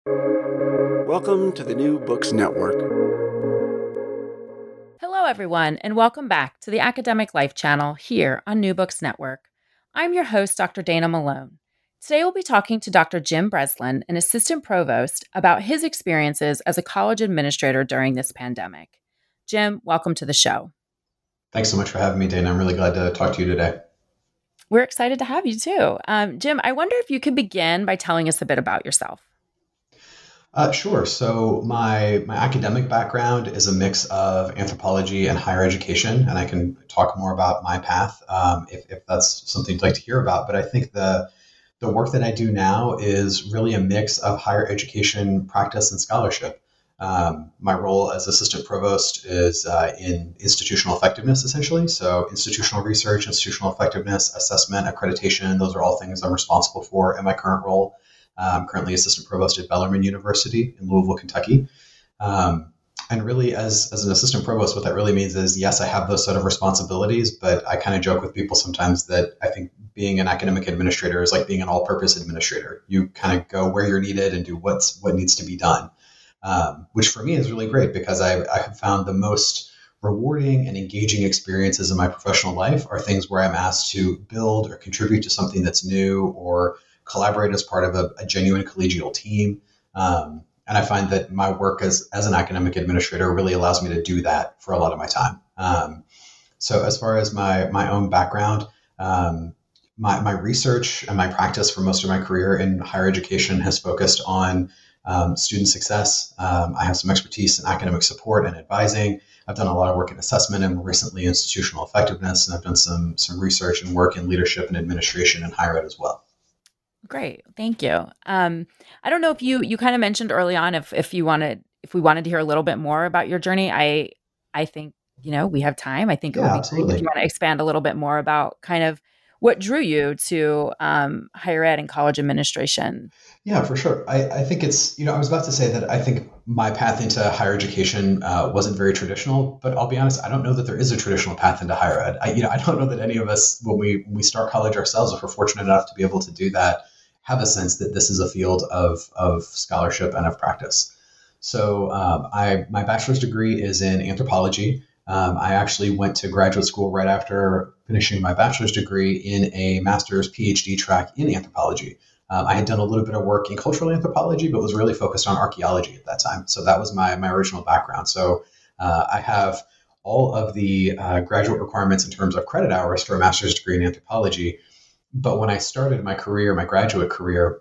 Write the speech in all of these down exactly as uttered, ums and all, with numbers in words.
Welcome to the New Books Network. Hello, everyone, and welcome back to the Academic Life channel here on New Books Network. I'm your host, Doctor Dana Malone. Today, we'll be talking to Doctor Jim Breslin, an assistant provost, about his experiences as a college administrator during this pandemic. Jim, welcome to the show. Thanks so much for having me, Dana. I'm really glad to talk to you today. We're excited to have you, too. Um, Jim, I wonder if you could begin by telling us a bit about yourself. Uh, sure. So my my academic background is a mix of anthropology and higher education, and I can talk more about my path um, if, if that's something you'd like to hear about. But I think the the work that I do now is really a mix of higher education practice and scholarship. Um, my role as assistant provost is uh, in institutional effectiveness, essentially. So institutional research, institutional effectiveness, assessment, accreditation, those are all things I'm responsible for in my current role. I'm currently assistant provost at Bellarmine University in Louisville, Kentucky. Um, and really, as, as an assistant provost, what that really means is, yes, I have those set of responsibilities, but I kind of joke with people sometimes that I think being an academic administrator is like being an all-purpose administrator. You kind of go where you're needed and do what's what needs to be done, um, which for me is really great because I, I have found the most rewarding and engaging experiences in my professional life are things where I'm asked to build or contribute to something that's new or collaborate as part of a, a genuine collegial team. Um, and I find that my work as, as an academic administrator really allows me to do that for a lot of my time. Um, so as far as my, my own background, um, my, my research and my practice for most of my career in higher education has focused on um, student success. Um, I have some expertise in academic support and advising. I've done a lot of work in assessment and more recently institutional effectiveness. And I've done some, some research and work in leadership and administration in higher ed as well. Great. Thank you. Um, I don't know if you you kind of mentioned early on if if you wanted if we wanted to hear a little bit more about your journey. I I think, you know, we have time. I think it Yeah, would be absolutely. great if you want to expand a little bit more about kind of what drew you to um, higher ed and college administration. Yeah, for sure. I, I think it's, you know, I was about to say that I think my path into higher education uh, wasn't very traditional, but I'll be honest, I don't know that there is a traditional path into higher ed. I, you know, I don't know that any of us, when we when we start college ourselves, if we're fortunate enough to be able to do that, have a sense that this is a field of, of scholarship and of practice. So um, I my bachelor's degree is in anthropology. Um, I actually went to graduate school right after finishing my bachelor's degree in a master's PhD track in anthropology. Um, I had done a little bit of work in cultural anthropology, but was really focused on archaeology at that time. So that was my, my original background. So uh, I have all of the uh, graduate requirements in terms of credit hours for a master's degree in anthropology. But when I started my career, my graduate career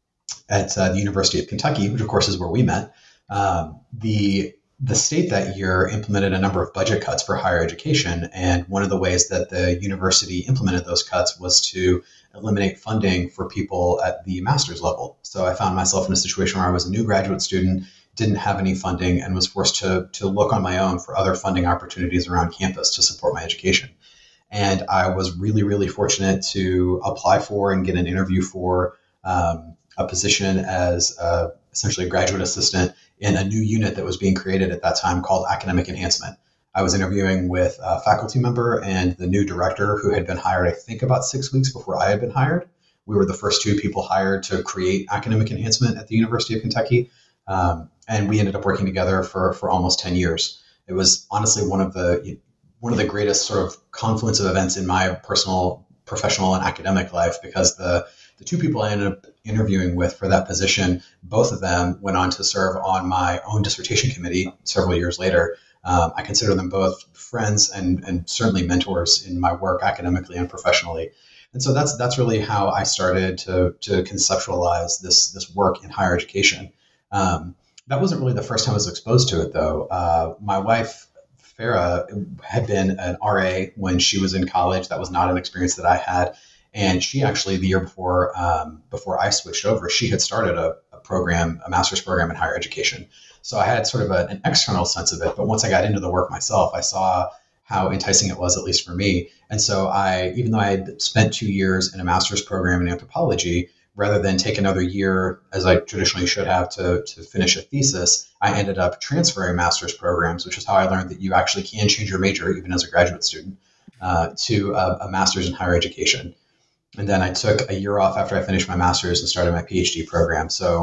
at uh, the University of Kentucky, which of course is where we met, um, the the state that year implemented a number of budget cuts for higher education. And one of the ways that the university implemented those cuts was to eliminate funding for people at the master's level. So I found myself in a situation where I was a new graduate student, didn't have any funding, and was forced to, to look on my own for other funding opportunities around campus to support my education. And I was really, really fortunate to apply for and get an interview for um, a position as uh, essentially a graduate assistant in a new unit that was being created at that time called Academic Enhancement. I was interviewing with a faculty member and the new director who had been hired, I think, about six weeks before I had been hired. We were the first two people hired to create Academic Enhancement at the University of Kentucky. Um, and we ended up working together for, for almost ten years. It was honestly one of the one of the greatest sort of confluence of events in my personal, professional, and academic life, because the the two people I ended up interviewing with for that position, both of them went on to serve on my own dissertation committee several years later. Um, I consider them both friends and, and certainly mentors in my work academically and professionally. And so that's that's really how I started to, to conceptualize this, this work in higher education. Um, that wasn't really the first time I was exposed to it, though. Uh, my wife, Farah, had been an R A when she was in college. That was not an experience that I had. And she actually, the year before um, before I switched over, she had started a, a program, a master's program in higher education. So I had sort of a, an external sense of it. But once I got into the work myself, I saw how enticing it was, at least for me. And so I, even though I had spent two years in a master's program in anthropology, rather than take another year, as I traditionally should have, to, to finish a thesis, I ended up transferring master's programs, which is how I learned that you actually can change your major, even as a graduate student, uh, to a, a master's in higher education. And then I took a year off after I finished my master's and started my PhD program. So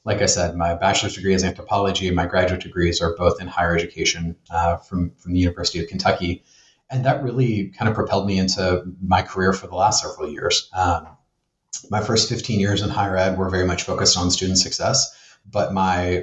like I said, my bachelor's degree is anthropology. My graduate degrees are both in higher education uh, from, from the University of Kentucky. And that really kind of propelled me into my career for the last several years. Um, my first fifteen years in higher ed were very much focused on student success, but my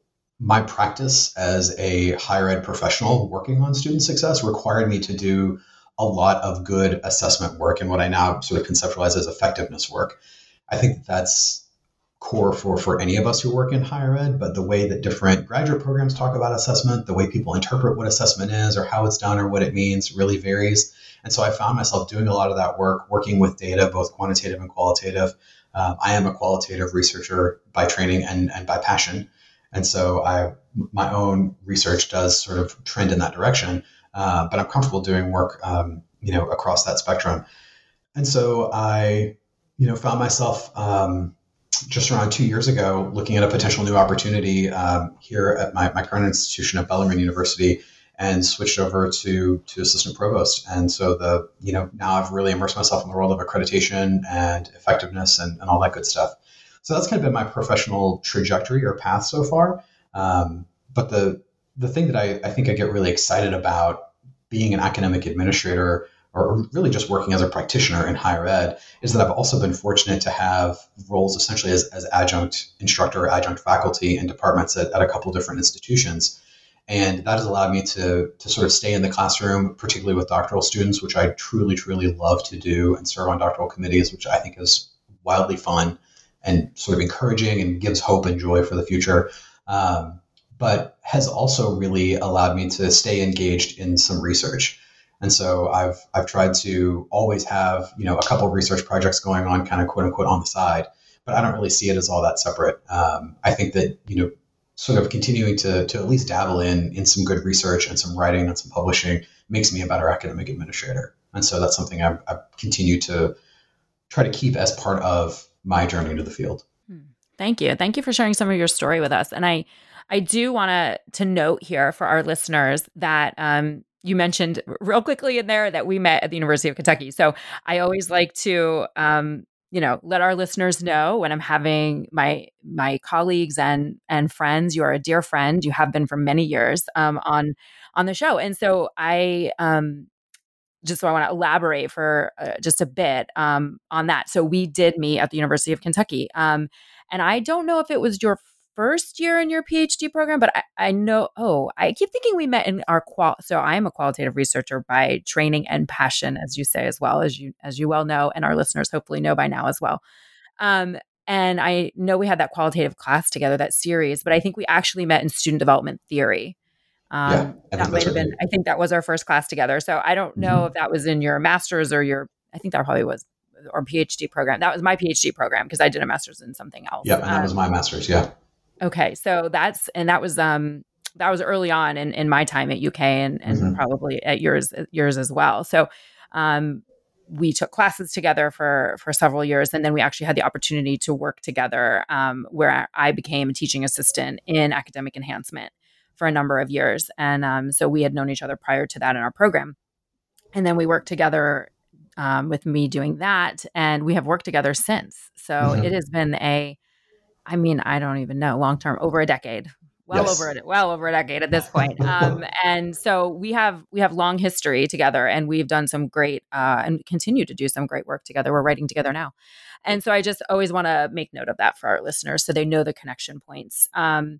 my practice as a higher ed professional working on student success required me to do a lot of good assessment work and what I now sort of conceptualize as effectiveness work. I think that's core for, for any of us who work in higher ed, but the way that different graduate programs talk about assessment, the way people interpret what assessment is or how it's done or what it means really varies. And so I found myself doing a lot of that work, working with data, both quantitative and qualitative. Um, I am a qualitative researcher by training and, and by passion. And so I, my own research does sort of trend in that direction, uh, but I'm comfortable doing work, um, you know, across that spectrum. And so I, you know, found myself, um, just around two years ago, looking at a potential new opportunity um, here at my, my current institution at Bellarmine University, and switched over to to assistant provost. And so the you know now I've really immersed myself in the world of accreditation and effectiveness and, and all that good stuff. So that's kind of been my professional trajectory or path so far. Um, but the the thing that I, I think I get really excited about being an academic administrator, or really just working as a practitioner in higher ed, is that I've also been fortunate to have roles essentially as, as adjunct instructor or adjunct faculty in departments at, at a couple different institutions. And that has allowed me to, to sort of stay in the classroom, particularly with doctoral students, which I truly, truly love to do, and serve on doctoral committees, which I think is wildly fun and sort of encouraging and gives hope and joy for the future. Um, but has also really allowed me to stay engaged in some research. And so I've I've tried to always have, you know, a couple of research projects going on, kind of quote unquote on the side, but I don't really see it as all that separate. Um, I think that, you know, sort of continuing to to at least dabble in in some good research and some writing and some publishing makes me a better academic administrator. And so that's something I've, I've continued to try to keep as part of my journey into the field. Thank you. Thank you for sharing some of your story with us. And I I do want to to note here for our listeners that um, you mentioned real quickly in there that we met at the University of Kentucky. So I always like to, um, you know, let our listeners know when I'm having my my colleagues and and friends. You are a dear friend. You have been for many years um, on on the show, and so I um, just so I want to elaborate for uh, just a bit um, on that. So we did meet at the University of Kentucky, um, and I don't know if it was your first year in your PhD program, but I, I know, oh, I keep thinking we met in our qual. So I am a qualitative researcher by training and passion, as you say, as well as you, as you well know, and our listeners hopefully know by now as well. Um, and I know we had that qualitative class together, that series, but I think we actually met in student development theory. Um, yeah, that might have been, I think that was our first class together. So I don't know mm-hmm. if that was in your master's or your, I think that probably was, or PhD program. That was my PhD program because I did a master's in something else. Yeah, and that um, was my master's. Yeah. Okay. So that's, and that was, um, that was early on in, in my time at U K and, and mm-hmm. probably at yours, yours as well. So, um, we took classes together for, for several years. And then we actually had the opportunity to work together, um, where I became a teaching assistant in academic enhancement for a number of years. And, um, so we had known each other prior to that in our program. And then we worked together, um, with me doing that. And we have worked together since. So mm-hmm. it has been a, I mean, I don't even know, long term, over a decade, well yes. over it, well over a decade at this point. Um, and so we have we have long history together, and we've done some great uh, and continue to do some great work together. We're writing together now, and so I just always want to make note of that for our listeners so they know the connection points. Um,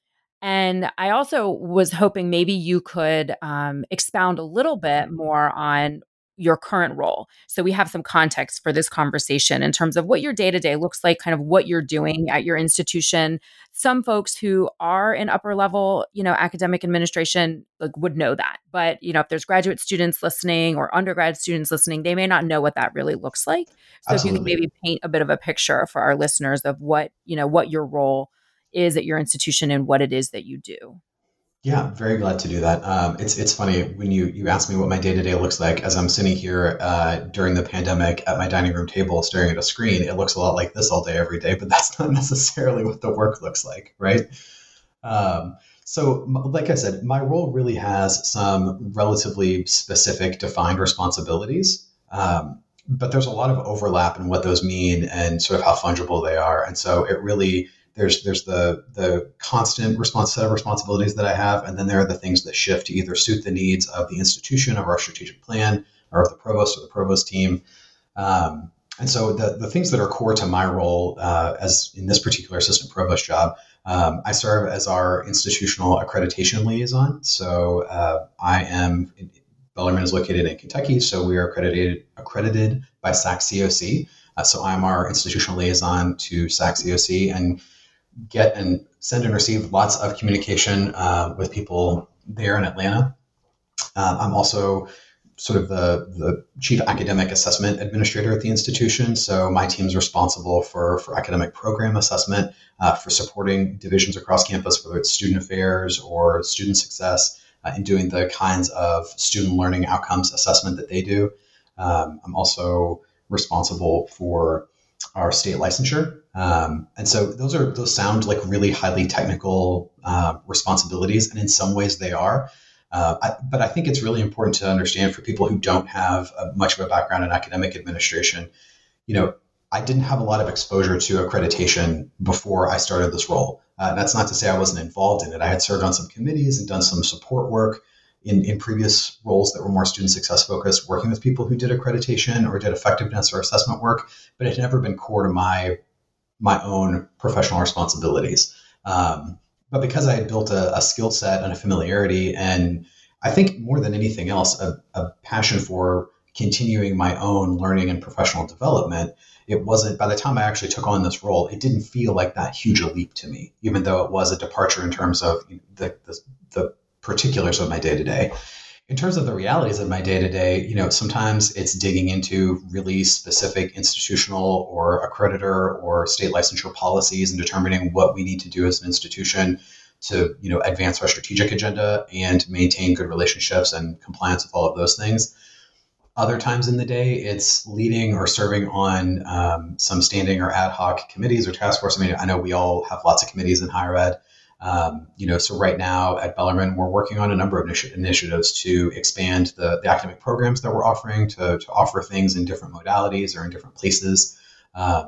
and I also was hoping maybe you could um, expound a little bit more on your current role. So we have some context for this conversation in terms of what your day-to-day looks like, kind of what you're doing at your institution. Some folks who are in upper level, you know, academic administration like, would know that. But, you know, if there's graduate students listening or undergrad students listening, they may not know what that really looks like. So Absolutely. If you could maybe paint a bit of a picture for our listeners of what, you know, what your role is at your institution and what it is that you do. Yeah, very glad to do that. Um, it's it's funny when you you ask me what my day to day looks like as I'm sitting here uh, during the pandemic at my dining room table staring at a screen. It looks a lot like this all day every day, but that's not necessarily what the work looks like, right? Um, so, like I said, my role really has some relatively specific, defined responsibilities, um, but there's a lot of overlap in what those mean and sort of how fungible they are, and so it really there's there's the the constant response set of responsibilities that I have, and then there are the things that shift to either suit the needs of the institution, of our strategic plan, or of the provost or the provost team. Um, and so the the things that are core to my role, uh, as in this particular assistant provost job, um, I serve as our institutional accreditation liaison. So uh, I am. Bellarmine is located in Kentucky, so we are accredited accredited by S A C C O C. Uh, so I'm our institutional liaison to S A C C O C and get and send and receive lots of communication uh, with people there in Atlanta. Uh, I'm also sort of the, the chief academic assessment administrator at the institution. So my team is responsible for, for academic program assessment, uh, for supporting divisions across campus, whether it's student affairs or student success, uh, in doing the kinds of student learning outcomes assessment that they do. Um, I'm also responsible for our state licensure. Um, and so those are those sound like really highly technical uh, responsibilities, and in some ways they are. Uh, I, but I think it's really important to understand for people who don't have a, much of a background in academic administration. You know, I didn't have a lot of exposure to accreditation before I started this role. Uh, that's not to say I wasn't involved in it. I had served on some committees and done some support work in, in previous roles that were more student success focused, working with people who did accreditation or did effectiveness or assessment work, but it had never been core to my my own professional responsibilities. Um, but because I had built a, a skill set and a familiarity, and I think more than anything else, a, a passion for continuing my own learning and professional development, it wasn't, by the time I actually took on this role, it didn't feel like that huge a leap to me, even though it was a departure in terms of the, the, the particulars of my day-to-day. In terms of the realities of my day-to-day, you know, sometimes it's digging into really specific institutional or accreditor or state licensure policies and determining what we need to do as an institution to, you know, advance our strategic agenda and maintain good relationships and compliance with all of those things. Other times in the day, it's leading or serving on um, some standing or ad hoc committees or task force. I mean, I know we all have lots of committees in higher ed. Um, you know, so right now at Bellarmine, we're working on a number of initi- initiatives to expand the, the academic programs that we're offering, to, to offer things in different modalities or in different places, um,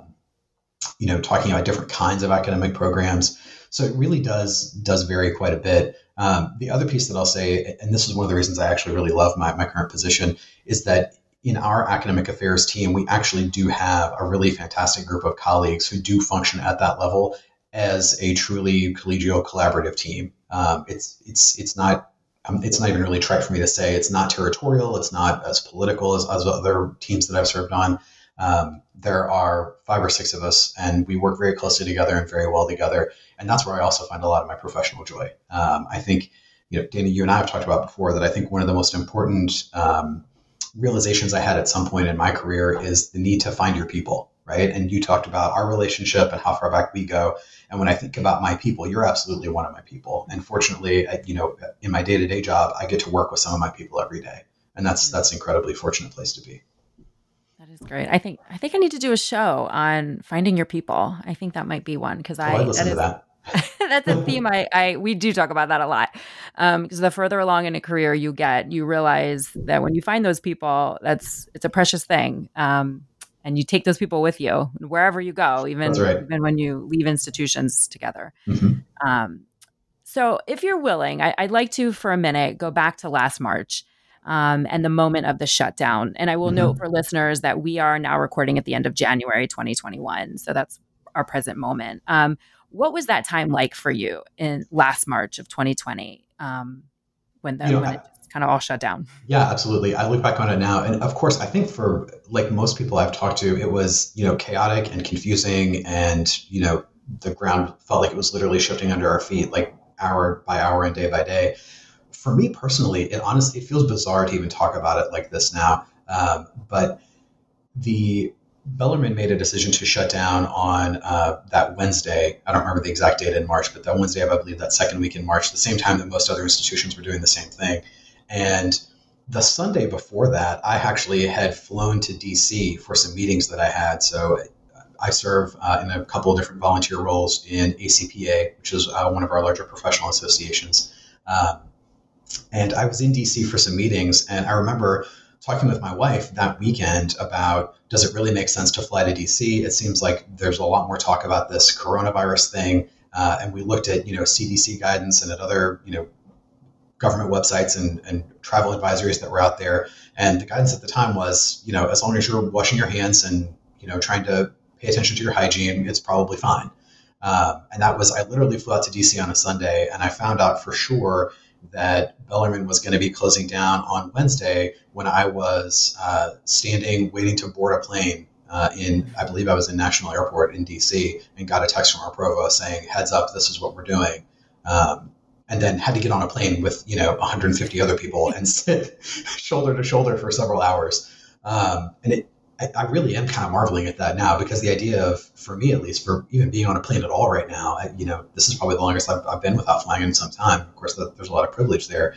you know, talking about different kinds of academic programs. So it really does does vary quite a bit. Um, the other piece that I'll say, and this is one of the reasons I actually really love my, my current position, is that in our academic affairs team, we actually do have a really fantastic group of colleagues who do function at that level as a truly collegial collaborative team. Um, it's it's it's not um, it's not even really trite for me to say. It's not territorial. It's not as political as, as other teams that I've served on. Um, there are five or six of us, and we work very closely together and very well together. And that's where I also find a lot of my professional joy. Um, I think, you know, Dana, you and I have talked about before that I think one of the most important um, realizations I had at some point in my career is the need to find your people, right? And you talked about our relationship and how far back we go. And when I think about my people, you're absolutely one of my people. And fortunately, I, you know, in my day-to-day job, I get to work with some of my people every day. And that's that's an incredibly fortunate place to be. That is great. I think I think I need to do a show on finding your people. I think that might be one because I oh, I'd listen that to is, that. that's a theme I, I we do talk about that a lot. Um, because the further along in a career you get, you realize that when you find those people, that's it's a precious thing. Um, and you take those people with you wherever you go, even, right. even when you leave institutions together. Mm-hmm. Um, so if you're willing, I, I'd like to, for a minute, go back to last March um, and the moment of the shutdown. And I will mm-hmm. note for listeners that we are now recording at the end of January twenty twenty-one. So that's our present moment. Um, what was that time like for you in last March of twenty twenty um, when, the, you know, when I, it just kind of all shut down? Yeah, absolutely. I look back on it now. And of course, I think for like most people I've talked to, it was, you know, chaotic and confusing. And, you know, the ground felt like it was literally shifting under our feet, like hour by hour and day by day. For me personally, it honestly, it feels bizarre to even talk about it like this now. Um, but the Bellarmine made a decision to shut down on uh, that Wednesday. I don't remember the exact date in March, but that Wednesday, I believe that second week in March, the same time that most other institutions were doing the same thing. And the Sunday before that, I actually had flown to D C for some meetings that I had. So I serve uh, in a couple of different volunteer roles in A C P A, which is uh, one of our larger professional associations. Um, and I was in D C for some meetings, and I remember talking with my wife that weekend about, does it really make sense to fly to D C? It seems like there's a lot more talk about this coronavirus thing. Uh, and we looked at, you know, C D C guidance and at other, you know, government websites and, and travel advisories that were out there. And the guidance at the time was, you know, as long as you're washing your hands and, you know, trying to pay attention to your hygiene, it's probably fine. Um, and that was, I literally flew out to D C on a Sunday, and I found out for sure that Bellarmine was going to be closing down on Wednesday when I was uh, standing waiting to board a plane uh, in, I believe I was in National Airport in D C, and got a text from our provost saying, heads up, this is what we're doing. Um, and then had to get on a plane with, you know, one hundred fifty other people and sit shoulder to shoulder for several hours. Um, and it, I, I really am kind of marveling at that now, because the idea of, for me at least, for even being on a plane at all right now, I, you know, this is probably the longest I've, I've been without flying in some time. Of course, the, there's a lot of privilege there,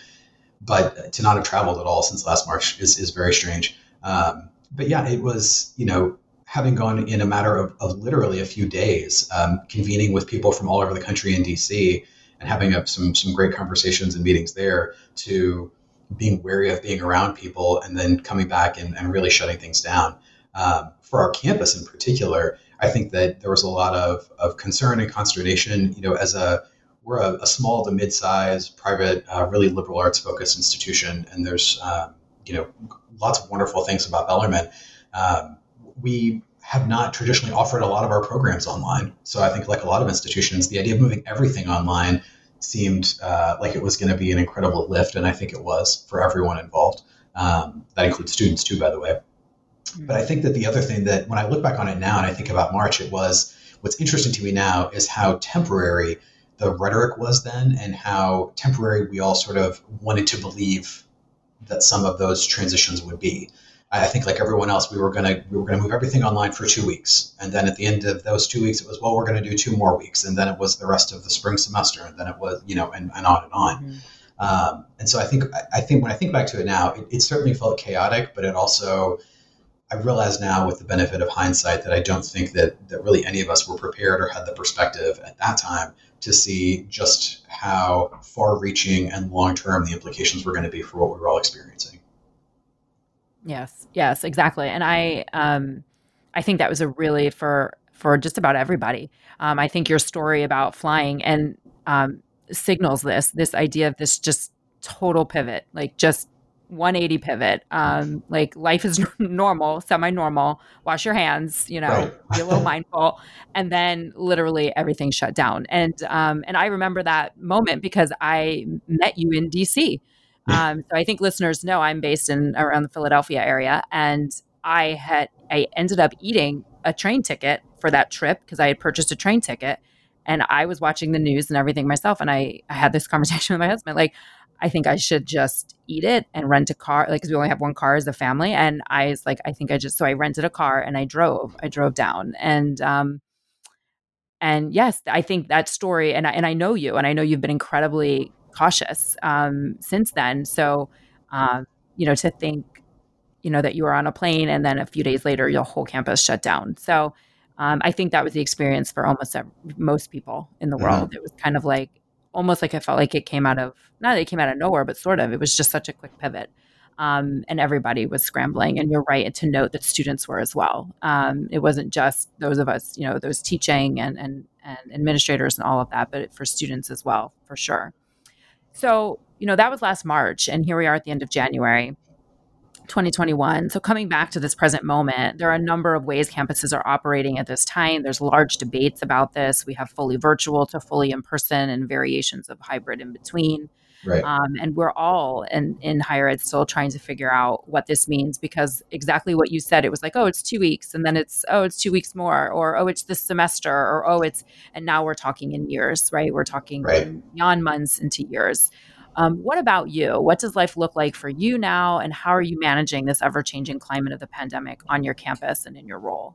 but to not have traveled at all since last March is, is very strange. Um, but yeah, it was, you know, having gone in a matter of, of literally a few days, um, convening with people from all over the country in D C and having a, some some great conversations and meetings there, to being wary of being around people and then coming back and, and really shutting things down. Um, for our campus in particular, I think that there was a lot of, of concern and consternation. You know, as a we're a, a small to mid-sized, private, uh, really liberal arts focused institution, and there's um, you know lots of wonderful things about Bellarmine. Um, we have not traditionally offered a lot of our programs online, so I think, like a lot of institutions, the idea of moving everything online seemed uh, like it was going to be an incredible lift, and I think it was for everyone involved. Um, that includes students too, by the way. But I think that the other thing that, when I look back on it now and I think about March, it was, what's interesting to me now is how temporary the rhetoric was then, and how temporary we all sort of wanted to believe that some of those transitions would be. I think, like everyone else, we were going to we were going to move everything online for two weeks. And then at the end of those two weeks, it was, well, we're going to do two more weeks. And then it was the rest of the spring semester. And then it was, you know, and, and on and on. Mm-hmm. Um, and so I think, I think when I think back to it now, it, it certainly felt chaotic, but it also, I realize now with the benefit of hindsight that I don't think that, that really any of us were prepared or had the perspective at that time to see just how far-reaching and long-term the implications were going to be for what we were all experiencing. Yes, yes, exactly. And I, um, I think that was a really for for just about everybody. Um, I think your story about flying and um, signals this this idea of this just total pivot, like just one eighty pivot. Um, like life is normal, semi-normal. Wash your hands, you know, right. Be a little mindful, and then literally everything shut down. And um, and I remember that moment because I met you in D C. Um, so I think listeners know I'm based in around the Philadelphia area, and I had I ended up eating a train ticket for that trip because I had purchased a train ticket, and I was watching the news and everything myself, and I, I had this conversation with my husband, like, I think I should just eat it and rent a car, like, because we only have one car as a family, and I was like, I think I just so I rented a car and I drove, I drove down, and um, and yes, I think that story, and I, and I know you, and I know you've been incredibly cautious um, since then. So, um, you know, to think, you know, that you were on a plane and then a few days later, your whole campus shut down. So um, I think that was the experience for almost every, most people in the mm-hmm. world. It was kind of like, almost like I felt like it came out of, not that it came out of nowhere, but sort of, it was just such a quick pivot. Um, and everybody was scrambling. And you're right to note that students were as well. Um, it wasn't just those of us, you know, those teaching and, and, and administrators and all of that, but for students as well, for sure. So, you know, that was last March, and here we are at the end of January, twenty twenty-one. So coming back to this present moment, there are a number of ways campuses are operating at this time. There's large debates about this. We have fully virtual to fully in person and variations of hybrid in between. Right. Um, and we're all in, in higher ed still trying to figure out what this means, because exactly what you said, it was like, oh, it's two weeks. And then it's, oh, it's two weeks more, or, oh, it's this semester, or, oh, it's, and now we're talking in years, right? We're talking right. beyond months into years. Um, what about you? What does life look like for you now? And how are you managing this ever-changing climate of the pandemic on your campus and in your role?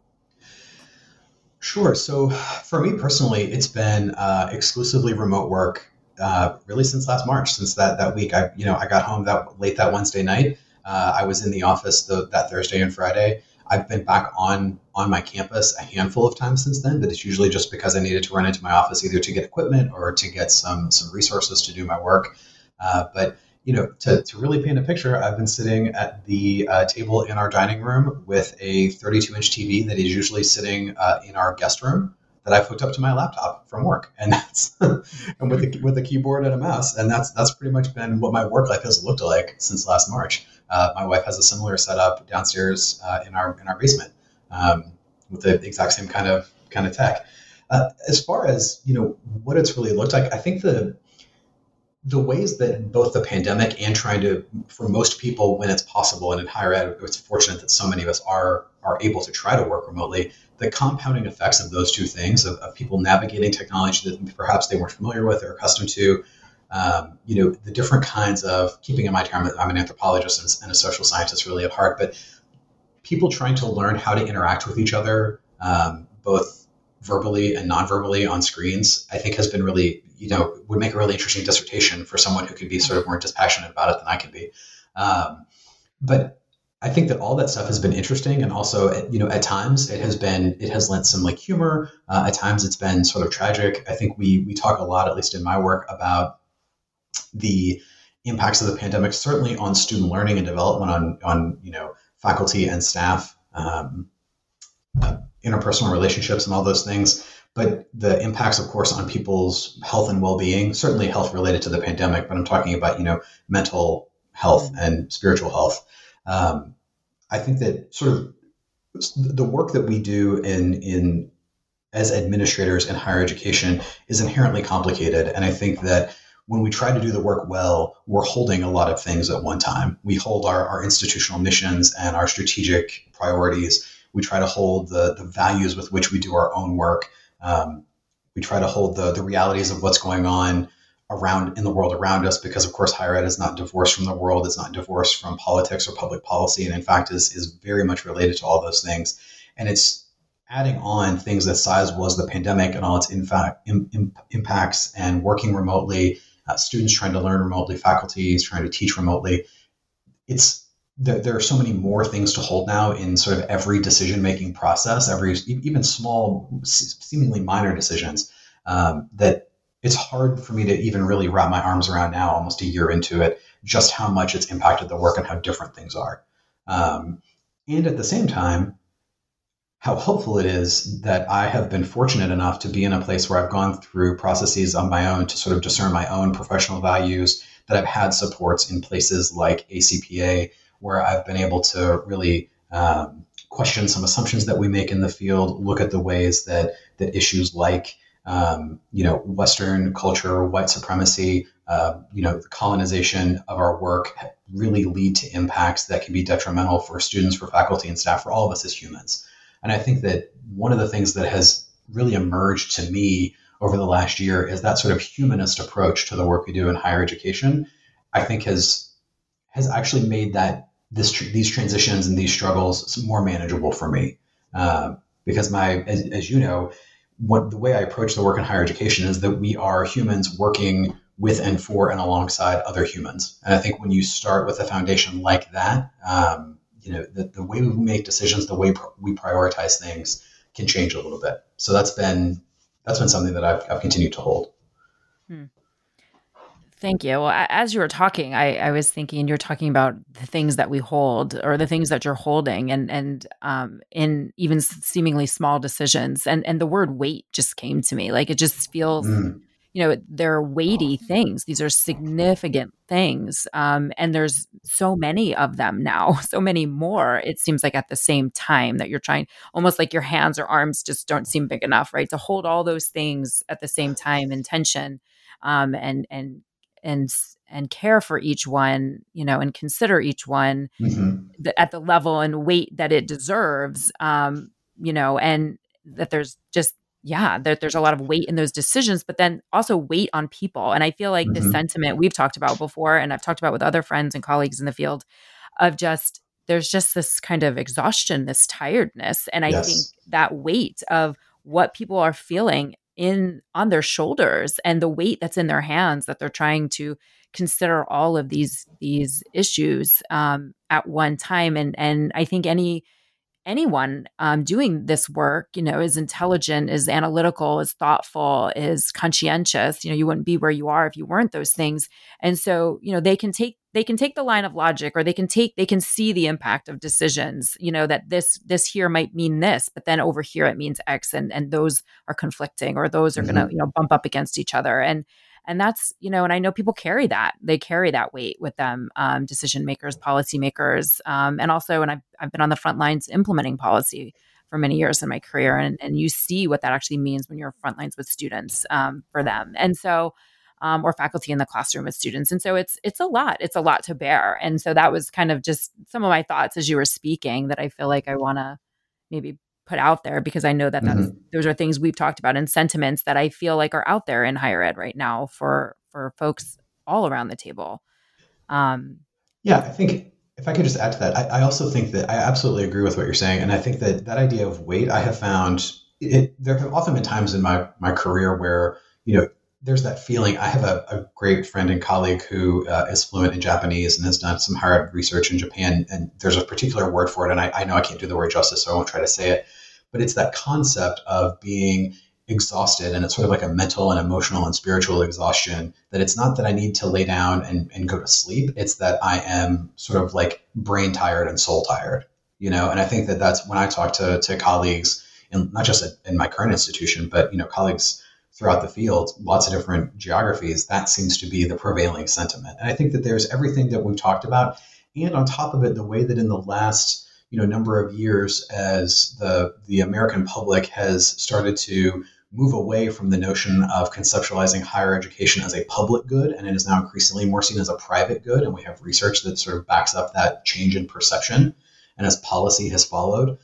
Sure. So for me personally, it's been uh, exclusively remote work. Uh, really since last March, since that, that week, I, you know, I got home that late that Wednesday night. Uh, I was in the office the, that Thursday and Friday. I've been back on, on my campus a handful of times since then, but it's usually just because I needed to run into my office either to get equipment or to get some, some resources to do my work. Uh, but you know, to, to really paint a picture, I've been sitting at the uh, table in our dining room with a thirty-two inch T V that is usually sitting uh, in our guest room that I've hooked up to my laptop from work, and that's and with a, with a keyboard and a mouse, and that's that's pretty much been what my work life has looked like since last March. Uh, my wife has a similar setup downstairs uh, in our in our basement um, with the exact same kind of kind of tech. Uh, as far as you know, what it's really looked like, I think the the ways that both the pandemic and trying to, for most people, when it's possible, and in higher ed, it's fortunate that so many of us are are able to try to work remotely. The compounding effects of those two things, of, of people navigating technology that perhaps they weren't familiar with or accustomed to, um, you know, the different kinds of, keeping in mind here, I'm, I'm an anthropologist and, and a social scientist really at heart, but people trying to learn how to interact with each other, um, both verbally and non-verbally on screens, I think has been really, you know, would make a really interesting dissertation for someone who could be sort of more dispassionate about it than I can be. Um, but I think that all that stuff has been interesting, and also, you know, at times it has been, it has lent some like humor. Uh, at times it's been sort of tragic. I think we we talk a lot, at least in my work, about the impacts of the pandemic, certainly on student learning and development, on on you know faculty and staff, um, uh, interpersonal relationships, and all those things. But the impacts, of course, on people's health and well-being, certainly health related to the pandemic, but I'm talking about, you know, mental health and spiritual health. Um, I think that sort of the work that we do in in as administrators in higher education is inherently complicated. And I think that when we try to do the work well, we're holding a lot of things at one time. We hold our, our institutional missions and our strategic priorities. We try to hold the, the values with which we do our own work. Um, we try to hold the, the realities of what's going on around in the world around us, because of course higher ed is not divorced from the world, it's not divorced from politics or public policy, and in fact is is very much related to all those things. And it's adding on things as sizable as the pandemic and all its in fact, im, im, impacts, and working remotely, uh, students trying to learn remotely, faculty trying to teach remotely. It's there, there are so many more things to hold now in sort of every decision-making process, every even small, seemingly minor decisions, um, that it's hard for me to even really wrap my arms around now, almost a year into it, just how much it's impacted the work and how different things are. Um, and at the same time, how helpful it is that I have been fortunate enough to be in a place where I've gone through processes on my own to sort of discern my own professional values, that I've had supports in places like A C P A, where I've been able to really um, question some assumptions that we make in the field, look at the ways that that issues like Um, you know, Western culture, white supremacy, uh, you know, the colonization of our work really lead to impacts that can be detrimental for students, for faculty and staff, for all of us as humans. And I think that one of the things that has really emerged to me over the last year is that sort of humanist approach to the work we do in higher education. I think has has actually made that this these transitions and these struggles more manageable for me, uh, because my, as, as you know. What the way I approach the work in higher education is that we are humans working with and for and alongside other humans. And I think when you start with a foundation like that, um, you know, the, the way we make decisions, the way pr- we prioritize things can change a little bit. So that's been that's been something that I've, I've continued to hold. Hmm. Thank you. Well, as you were talking, I, I was thinking you're talking about the things that we hold, or the things that you're holding, and and um, in even seemingly small decisions. And and the word weight just came to me. Like, it just feels, Mm. you know, they're weighty things. These are significant things, um, and there's so many of them now, so many more. It seems like at the same time that you're trying, almost like your hands or arms just don't seem big enough, right, to hold all those things at the same time in tension, um, and and and and care for each one, you know, and consider each one Mm-hmm. th- at the level and weight that it deserves, um, you know, and that there's just, yeah, that there's a lot of weight in those decisions, but then also weight on people. And I feel like the Mm-hmm. sentiment we've talked about before, and I've talked about with other friends and colleagues in the field, of just, there's just this kind of exhaustion, this tiredness. And I think Yes. that weight of what people are feeling in on their shoulders, and the weight that's in their hands, that they're trying to consider all of these these issues um, at one time. And and I think any anyone um, doing this work, you know, is intelligent, is analytical, is thoughtful, is conscientious. You know, you wouldn't be where you are if you weren't those things. And so, you know, they can take they can take the line of logic, or they can take they can see the impact of decisions. You know, that this this here might mean this, but then over here it means X, and and those are conflicting, or those are mm-hmm. going to you know bump up against each other. And And that's, you know, and I know people carry that. They carry that weight with them, um, decision makers, policy makers. Um, and also, and I've, I've been on the front lines implementing policy for many years in my career. And, and you see what that actually means when you're front lines with students um, for them. And so, um, or faculty in the classroom with students. And so it's, it's a lot, it's a lot to bear. And so that was kind of just some of my thoughts as you were speaking that I feel like I want to maybe put out there, because I know that that's, mm-hmm. those are things we've talked about, and sentiments that I feel like are out there in higher ed right now for, for folks all around the table. Um, yeah, I think if I could just add to that, I, I also think that I absolutely agree with what you're saying. And I think that that idea of weight, I have found it, there have often been times in my, my career where, you know, there's that feeling. I have a, a great friend and colleague who uh, is fluent in Japanese and has done some higher ed research in Japan. And there's a particular word for it. And I, I know I can't do the word justice, so I won't try to say it. But it's that concept of being exhausted, and it's sort of like a mental and emotional and spiritual exhaustion, that it's not that I need to lay down and, and go to sleep. It's that I am sort of like brain tired and soul tired, you know? And I think that that's when I talk to, to colleagues, and not just in my current institution, but, you know, colleagues throughout the field, lots of different geographies, that seems to be the prevailing sentiment. And I think that there's everything that we've talked about. And on top of it, the way that in the last, you know, number of years, as the, the American public has started to move away from the notion of conceptualizing higher education as a public good, and it is now increasingly more seen as a private good. And we have research that sort of backs up that change in perception. And as policy has followed,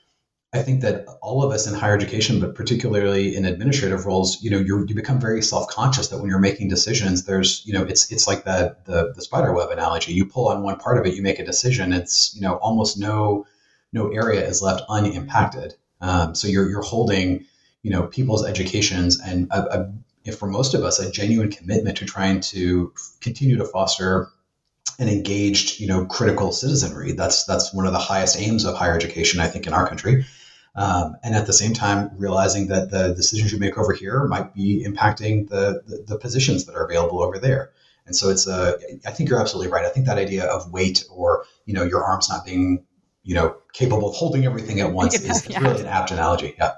I think that all of us in higher education, but particularly in administrative roles, you know, you you become very self-conscious that when you're making decisions, there's, you know, it's it's like that the the spider web analogy. You pull on one part of it, you make a decision. It's, you know, almost no no area is left unimpacted. Um, so you're you're holding, you know, people's educations and a, a, if for most of us, a genuine commitment to trying to continue to foster an engaged, you know, critical citizenry. That's that's one of the highest aims of higher education, I think, in our country. Um, and at the same time, realizing that the decisions you make over here might be impacting the, the, the positions that are available over there. And so it's a, I think you're absolutely right. I think that idea of weight, or, you know, your arms not being, you know, capable of holding everything at once is, yeah. is really an apt analogy. Yeah.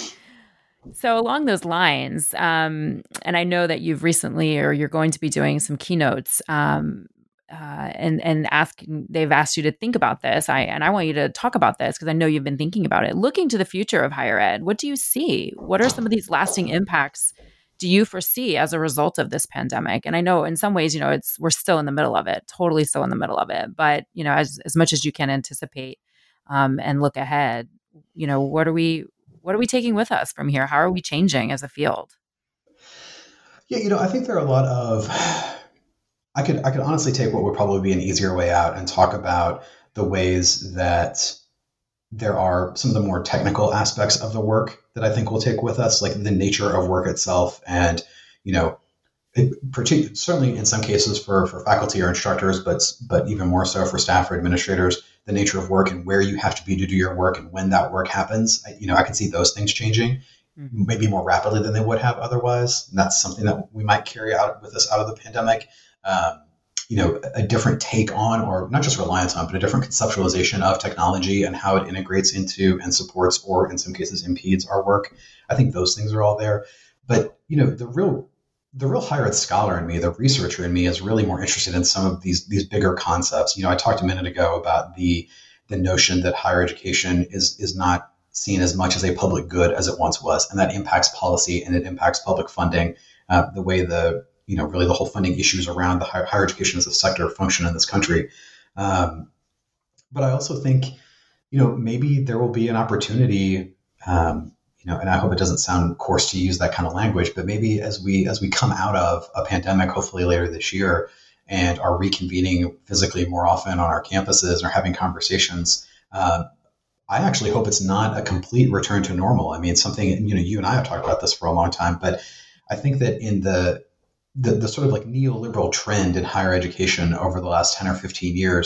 So along those lines, um, and I know that you've recently, or you're going to be doing some keynotes, um, Uh, and and asking, they've asked you to think about this. I and I want you to talk about this because I know you've been thinking about it. Looking to the future of higher ed, what do you see? What are some of these lasting impacts do you foresee as a result of this pandemic? And I know in some ways, you know, it's we're still in the middle of it, totally still in the middle of it. But you know, as as much as you can anticipate um, and look ahead, you know, what are we what are we taking with us from here? How are we changing as a field? Yeah, you know, I think there are a lot of. I could I could honestly take what would probably be an easier way out and talk about the ways that there are some of the more technical aspects of the work that I think we'll take with us, like the nature of work itself. And, you know, it, partic- certainly in some cases for, for faculty or instructors, but but even more so for staff or administrators, the nature of work and where you have to be to do your work and when that work happens. I, you know, I can see those things changing mm-hmm. maybe more rapidly than they would have otherwise. And that's something that we might carry out with us out of the pandemic. Um, you know, a different take on, or not just reliance on, but a different conceptualization of technology and how it integrates into and supports, or in some cases impedes, our work. I think those things are all there. But, you know, the real the real higher ed scholar in me, the researcher in me, is really more interested in some of these these bigger concepts. You know, I talked a minute ago about the the notion that higher education is is not seen as much as a public good as it once was, and that impacts policy and it impacts public funding, uh, the way the you know, really the whole funding issues around the higher, higher education as a sector function in this country. Um, but I also think, you know, maybe there will be an opportunity, um, you know, and I hope it doesn't sound coarse to use that kind of language, but maybe as we as we come out of a pandemic, hopefully later this year, and are reconvening physically more often on our campuses or having conversations, uh, I actually hope it's not a complete return to normal. I mean, it's something, you know, you and I have talked about this for a long time, but I think that in the The, the sort of like neoliberal trend in higher education over the last ten or fifteen years,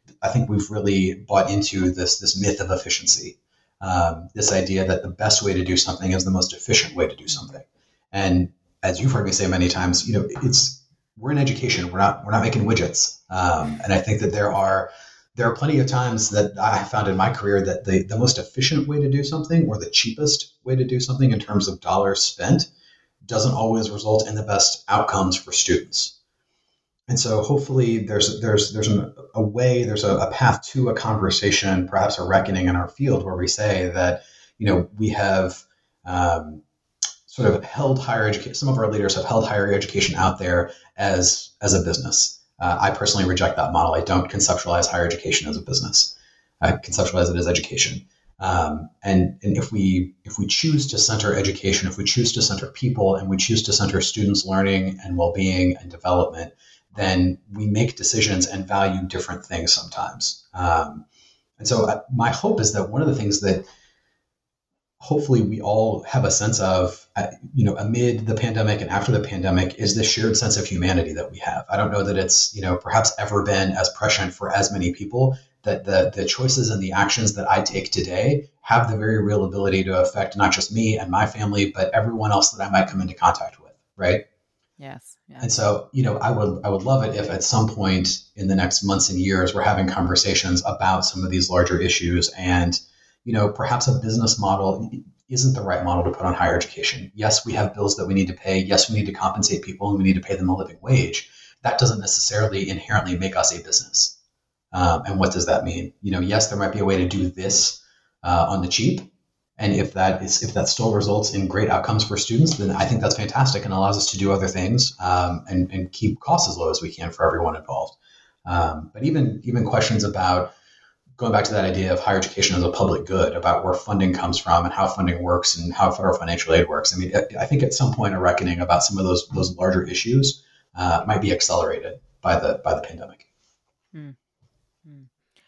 I think we've really bought into this this myth of efficiency, um, this idea that the best way to do something is the most efficient way to do something. And as you've heard me say many times, you know, it's we're in education. We're not we're not making widgets. Um, and I think that there are there are plenty of times that I found in my career that the the most efficient way to do something or the cheapest way to do something in terms of dollars spent doesn't always result in the best outcomes for students. And so hopefully there's there's there's an, a way, there's a, a path to a conversation, perhaps a reckoning in our field where we say that, you know, we have um, sort of held higher education, some of our leaders have held higher education out there as, as a business. Uh, I personally reject that model. I don't conceptualize higher education as a business. I conceptualize it as education. Um, and, and if we if we choose to center education, if we choose to center people, and we choose to center students' learning and well-being and development, then we make decisions and value different things sometimes. Um, and so I, my hope is that one of the things that hopefully we all have a sense of, uh, you know, amid the pandemic and after the pandemic is the shared sense of humanity that we have. I don't know that it's, you know, perhaps ever been as prescient for as many people, that the, the choices and the actions that I take today have the very real ability to affect not just me and my family, but everyone else that I might come into contact with, right? Yes, yes. And so, you know, I would I would love it if at some point in the next months and years, we're having conversations about some of these larger issues. And, you know, perhaps a business model isn't the right model to put on higher education. Yes, we have bills that we need to pay. Yes, we need to compensate people and we need to pay them a living wage. That doesn't necessarily inherently make us a business. Um, and what does that mean? You know, yes, there might be a way to do this uh, on the cheap. And if that is, if that still results in great outcomes for students, then I think that's fantastic and allows us to do other things um, and, and keep costs as low as we can for everyone involved. Um, but even even questions about going back to that idea of higher education as a public good, about where funding comes from and how funding works and how federal financial aid works. I mean, I think at some point a reckoning about some of those those larger issues uh, might be accelerated by the by the pandemic. Hmm. Hmm.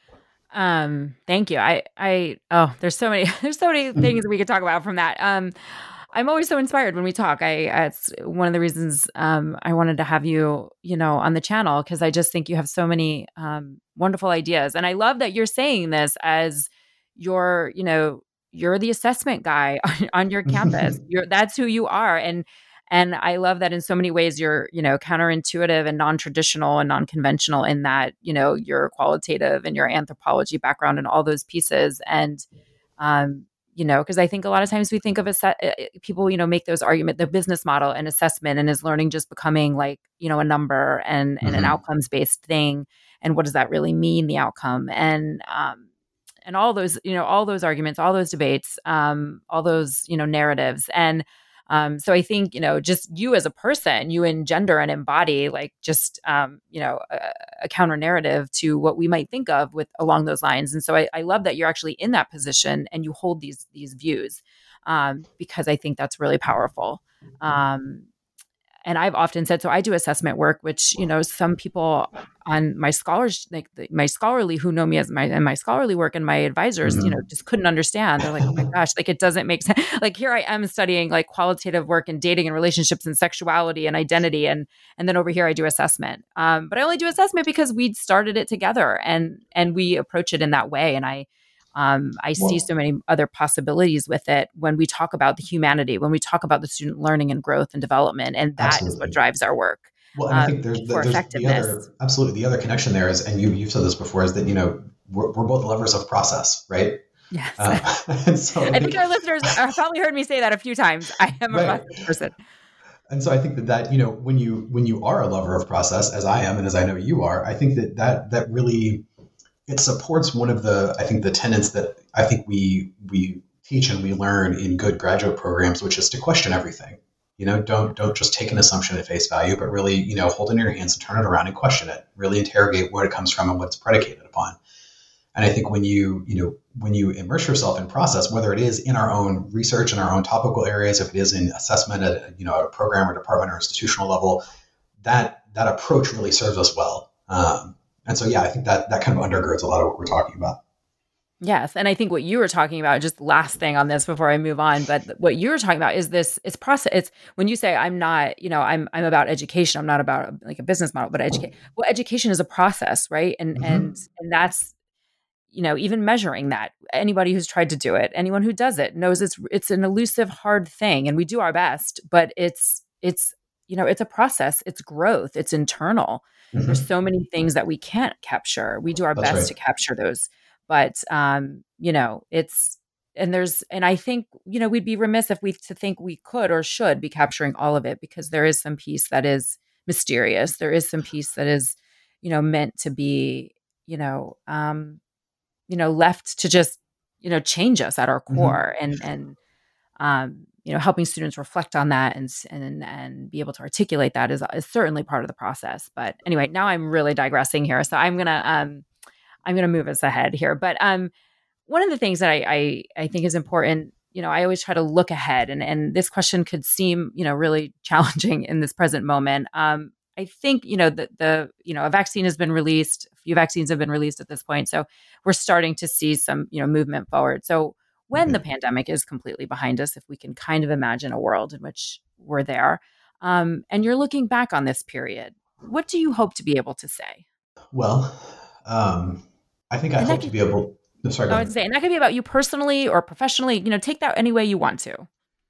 Um, thank you. I, I, oh, there's so many, there's so many things we could talk about from that. Um, I'm always so inspired when we talk. I, it's one of the reasons, um, I wanted to have you, you know, on the channel, because I just think you have so many, um, wonderful ideas. And I love that you're saying this as your, you know, you're the assessment guy on, on your campus. You're, that's who you are. And, And I love that in so many ways you're, you know, counterintuitive and non-traditional and non-conventional in that, you know, your qualitative and your anthropology background and all those pieces. And, um, you know, because I think a lot of times we think of ass- people, you know, make those argument, the business model and assessment and is learning just becoming like, you know, a number and, and mm-hmm. an outcomes-based thing. And what does that really mean, the outcome? And, um, and all those, you know, all those arguments, all those debates, um, all those, you know, narratives. And, Um, so I think, you know, just you as a person, you engender and embody like just, um, you know, a, a counter narrative to what we might think of with along those lines. And so I, I love that you're actually in that position and you hold these, these views um, because I think that's really powerful. Um, and I've often said, so I do assessment work, which, you know, some people on my scholars, like the, my scholarly who know me as my, and my scholarly work and my advisors, mm-hmm. you know, just couldn't understand. They're like, oh my gosh, like it doesn't make sense. Like here I am studying like qualitative work and dating and relationships and sexuality and identity. And, and then over here I do assessment. Um, but I only do assessment because we started it together and, and we approach it in that way. And I, Um, I see so many other possibilities with it when we talk about the humanity, when we talk about the student learning and growth and development, and that absolutely. Is what drives our work. Well, and um, I think there's, the, there's the other, absolutely the other connection there is, and you, you've said this before, is that, you know, we're, we're both lovers of process, right? Yes. Uh, and so I, I think, think our listeners have probably heard me say that a few times. I am a right. process person. And so I think that that, you know, when you, when you are a lover of process, as I am, and as I know you are, I think that that, that really, it supports one of the, I think, the tenets that I think we we teach and we learn in good graduate programs, which is to question everything. You know, don't don't just take an assumption at face value, but really, you know, hold it in your hands and turn it around and question it. Really interrogate where it comes from and what it's predicated upon. And I think when you, you know, when you immerse yourself in process, whether it is in our own research, in our own topical areas, if it is in assessment at, you know, a program or department or institutional level, that that approach really serves us well. Um, And so, yeah, I think that that kind of undergirds a lot of what we're talking about. Yes. And I think what you were talking about, just last thing on this before I move on, but what you were talking about is this, it's process. It's when you say I'm not, you know, I'm, I'm about education. I'm not about like a business model, but educate. Well, education is a process, right? And, Mm-hmm. and, and that's, you know, even measuring that. Anybody who's tried to do it, anyone who does it knows it's, it's an elusive, hard thing. And we do our best, but it's, it's, you know, it's a process. It's growth. It's internal. Mm-hmm. There's so many things that we can't capture. We do our That's best right. to capture those. But, um, you know, it's, and there's, and I think, you know, we'd be remiss if we to think we could or should be capturing all of it, because there is some piece that is mysterious. There is some piece that is, you know, meant to be, you know, um, you know, left to just, you know, change us at our core. Mm-hmm. and, and, um, you know, helping students reflect on that and, and, and be able to articulate that is, is certainly part of the process. But anyway, now I'm really digressing here. So I'm going to, um, I'm going to move us ahead here. But um, one of the things that I, I, I think is important, you know, I always try to look ahead, and, and this question could seem, you know, really challenging in this present moment. Um, I think, you know, the, the, you know, a vaccine has been released, a few vaccines have been released at this point. So we're starting to see some, you know, movement forward. So when mm-hmm. the pandemic is completely behind us, if we can kind of imagine a world in which we're there, um, and you're looking back on this period, what do you hope to be able to say? Well, um, I think I and hope could, to be able. No, sorry, go I would say, and that could be about you personally or professionally. You know, take that any way you want to.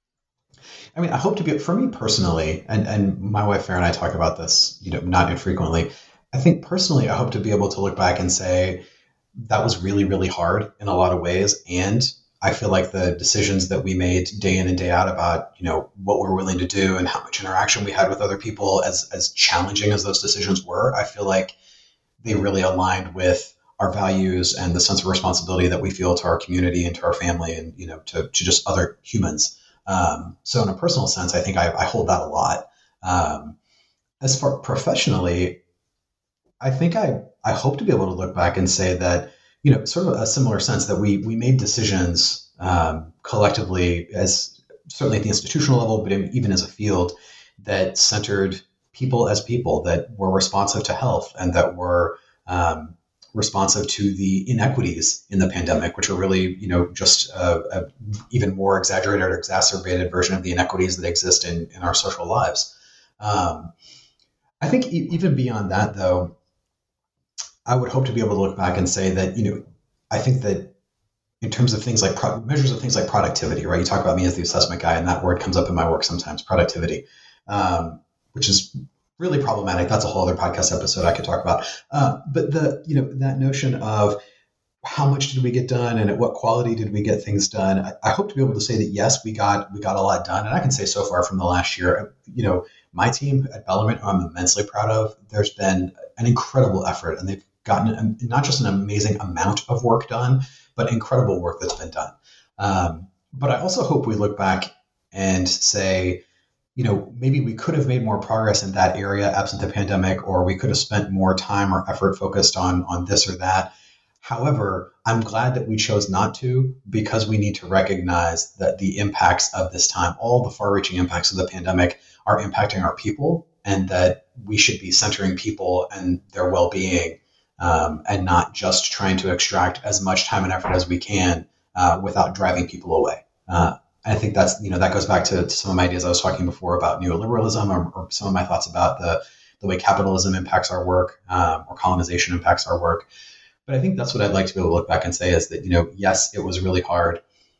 I mean, I hope to be for me personally, and and my wife Farah and I talk about this, you know, not infrequently. I think personally, I hope to be able to look back and say that was really, really hard in a lot of ways, and I feel like the decisions that we made day in and day out about, you know, what we're willing to do and how much interaction we had with other people, as as challenging as those decisions were, I feel like they really aligned with our values and the sense of responsibility that we feel to our community and to our family and, you know, to, to just other humans. Um, so in a personal sense, I think I, I hold that a lot. Um, as far professionally, I think I, I hope to be able to look back and say that, you know, sort of a similar sense that we, we made decisions um, collectively, as certainly at the institutional level, but even as a field, that centered people as people, that were responsive to health and that were um, responsive to the inequities in the pandemic, which are really, you know, just a, a even more exaggerated or exacerbated version of the inequities that exist in, in our social lives. Um, I think e- even beyond that, though, I would hope to be able to look back and say that, you know, I think that in terms of things like pro- measures of things like productivity, right? You talk about me as the assessment guy, and that word comes up in my work sometimes, productivity. Um, which is really problematic. That's a whole other podcast episode I could talk about. Uh, but the, you know, that notion of how much did we get done and at what quality did we get things done? I, I hope to be able to say that, yes, we got, we got a lot done. And I can say so far from the last year, you know, my team at Bellarmine, who I'm immensely proud of, there's been an incredible effort, and they've gotten a, not just an amazing amount of work done, but incredible work that's been done. Um, but I also hope we look back and say, you know, maybe we could have made more progress in that area absent the pandemic, or we could have spent more time or effort focused on, on this or that. However, I'm glad that we chose not to, because we need to recognize that the impacts of this time, all the far-reaching impacts of the pandemic, are impacting our people, and that we should be centering people and their well-being, um, and not just trying to extract as much time and effort as we can uh, without driving people away. Uh, I think that's, you know, that goes back to, to some of my ideas I was talking before about neoliberalism, or, or some of my thoughts about the, the way capitalism impacts our work, um, or colonization impacts our work. But I think that's what I'd like to be able to look back and say is that, you know, yes, it was really hard,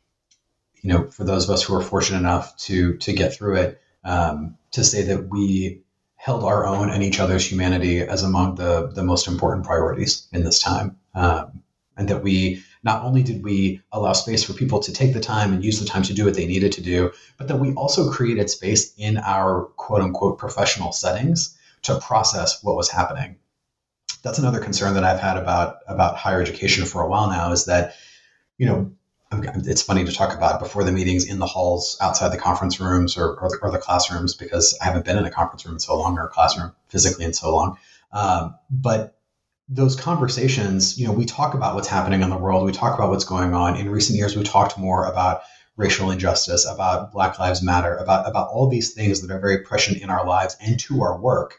you know, for those of us who were fortunate enough to to get through it, um, to say that we held our own and each other's humanity as among the, the most important priorities in this time. Um, and that we, not only did we allow space for people to take the time and use the time to do what they needed to do, but that we also created space in our quote unquote professional settings to process what was happening. That's another concern that I've had about, about higher education for a while now, is that, you know, it's funny to talk about before the meetings in the halls, outside the conference rooms or, or, the, or the classrooms, because I haven't been in a conference room in so long, or a classroom physically in so long. Um, but those conversations, you know, we talk about what's happening in the world. We talk about what's going on. In recent years, we talked more about racial injustice, about Black Lives Matter, about, about all these things that are very prescient in our lives and to our work.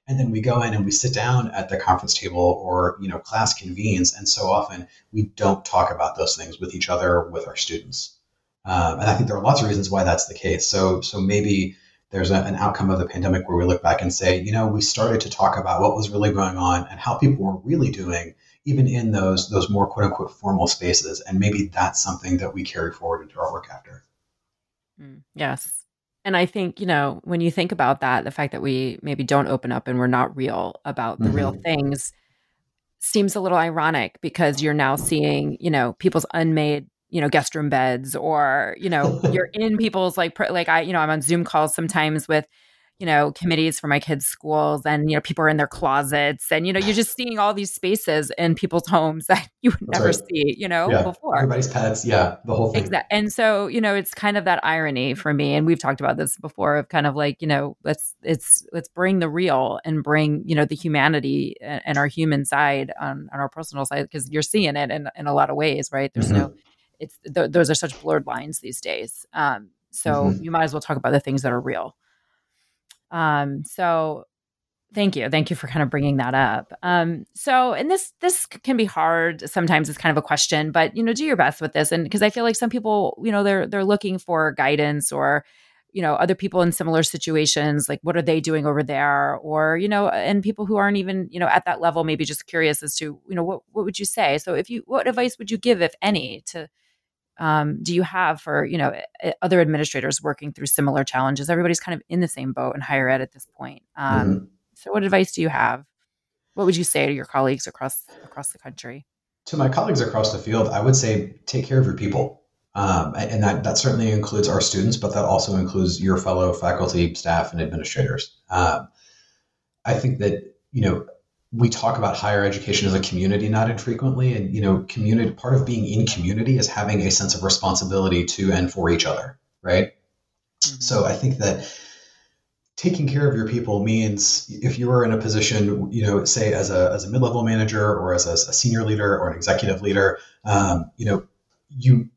And then we go in and we sit down at the conference table, or, you know, class convenes. And so often we don't talk about those things with each other, with our students. Um, and I think there are lots of reasons why that's the case. So, so maybe there's a, an outcome of the pandemic where we look back and say, you know, we started to talk about what was really going on and how people were really doing, even in those, those more quote unquote formal spaces. And maybe that's something that we carry forward into our work after. Mm, yes. And I think, you know, when you think about that, the fact that we maybe don't open up and we're not real about the mm-hmm. real things seems a little ironic, because you're now seeing, you know, people's unmade, you know, guest room beds, or, you know, you're in people's like, like I, you know, I'm on Zoom calls sometimes with, you know, committees for my kids' schools, and, you know, people are in their closets, and, you know, you're just seeing all these spaces in people's homes that you would That's never right. see, you know, yeah. before. Everybody's pets. Yeah. The whole thing. Exactly. And so, you know, it's kind of that irony for me. And we've talked about this before, of kind of like, you know, let's, it's, let's bring the real and bring, you know, the humanity and, and our human side on, on our personal side, because you're seeing it in, in a lot of ways, right? There's mm-hmm. no, it's, th- those are such blurred lines these days. Um, so mm-hmm. you might as well talk about the things that are real. Um, so thank you. Thank you for kind of bringing that up. Um, so, and this, this can be hard. Sometimes it's kind of a question, but, you know, do your best with this. And because I feel like some people, you know, they're, they're looking for guidance, or, you know, other people in similar situations, like what are they doing over there? Or, you know, and people who aren't even, you know, at that level, maybe just curious as to, you know, what, what would you say? So if you, what advice would you give, if any, to, Um, do you have for, you know, other administrators working through similar challenges? Everybody's kind of in the same boat in higher ed at this point. Um, mm-hmm. So what advice do you have? What would you say to your colleagues across across the country? To my colleagues across the field, I would say take care of your people. Um, and that, that certainly includes our students, but that also includes your fellow faculty, staff, and administrators. Um, I think that, you know, we talk about higher education as a community not infrequently. And, you know, community, part of being in community is having a sense of responsibility to and for each other, right? Mm-hmm. So I think that taking care of your people means, if you are in a position, you know, say as a, as a mid-level manager, or as a, a senior leader or an executive leader, um, you know, you,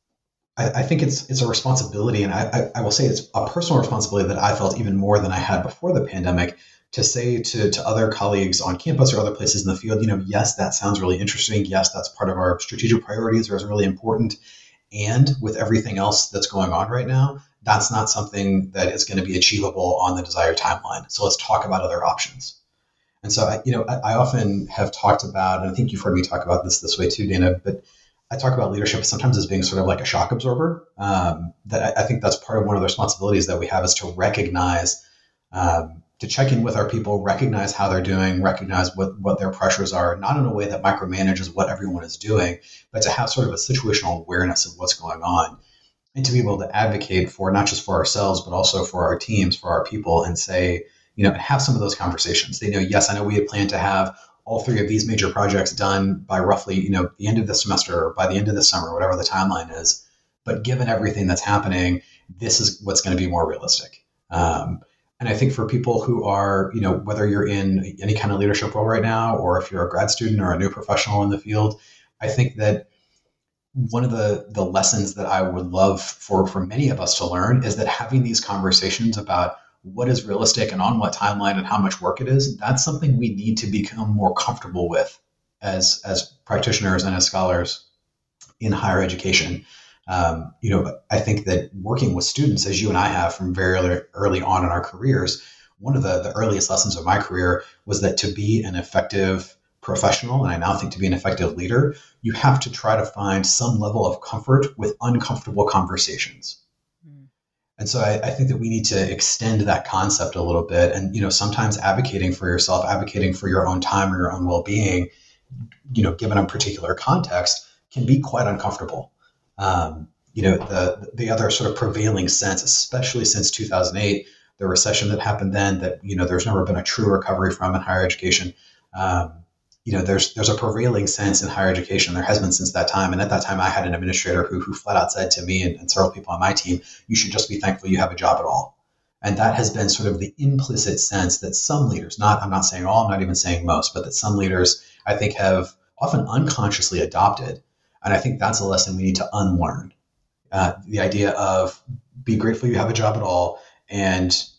I, I think it's, it's a responsibility. And I, I, I will say it's a personal responsibility that I felt even more than I had before the pandemic, to say to, to other colleagues on campus or other places in the field, you know, yes, that sounds really interesting. Yes, that's part of our strategic priorities, or is really important. And with everything else that's going on right now, that's not something that is going to be achievable on the desired timeline. So let's talk about other options. And so, I, you know, I, I often have talked about, and I think you've heard me talk about this this way too, Dana, but I talk about leadership sometimes as being sort of like a shock absorber. Um, that I, I think that's part of one of the responsibilities that we have, is to recognize, um, to check in with our people, recognize how they're doing, recognize what, what their pressures are, not in a way that micromanages what everyone is doing, but to have sort of a situational awareness of what's going on, and to be able to advocate for, not just for ourselves, but also for our teams, for our people, and say, you know, have some of those conversations. They know, yes, I know we had planned to have all three of these major projects done by roughly, you know, the end of the semester, or by the end of the summer, whatever the timeline is. But given everything that's happening, this is what's going to be more realistic. Um, And I think for people who are, you know, whether you're in any kind of leadership role right now, or if you're a grad student or a new professional in the field, I think that one of the, the lessons that I would love for, for many of us to learn is that having these conversations about what is realistic and on what timeline and how much work it is, that's something we need to become more comfortable with as, as practitioners and as scholars in higher education. Um, you know, I think that working with students, as you and I have from very early, early on in our careers, one of the, the earliest lessons of my career was that to be an effective professional, and I now think to be an effective leader, you have to try to find some level of comfort with uncomfortable conversations. Mm. And so I, I think that we need to extend that concept a little bit. And, you know, sometimes advocating for yourself, advocating for your own time or your own well-being, you know, given a particular context, can be quite uncomfortable. Um, you know, the the other sort of prevailing sense, especially since two thousand eight, the recession that happened then, that, you know, there's never been a true recovery from in higher education. Um, you know, there's there's a prevailing sense in higher education. There has been since that time. And at that time, I had an administrator who who flat out said to me and, and several people on my team, you should just be thankful you have a job at all. And that has been sort of the implicit sense that some leaders, not, I'm not saying all, I'm not even saying most, but that some leaders, I think, have often unconsciously adopted. And I think that's a lesson we need to unlearn. Uh, the idea of be grateful you have a job at all, and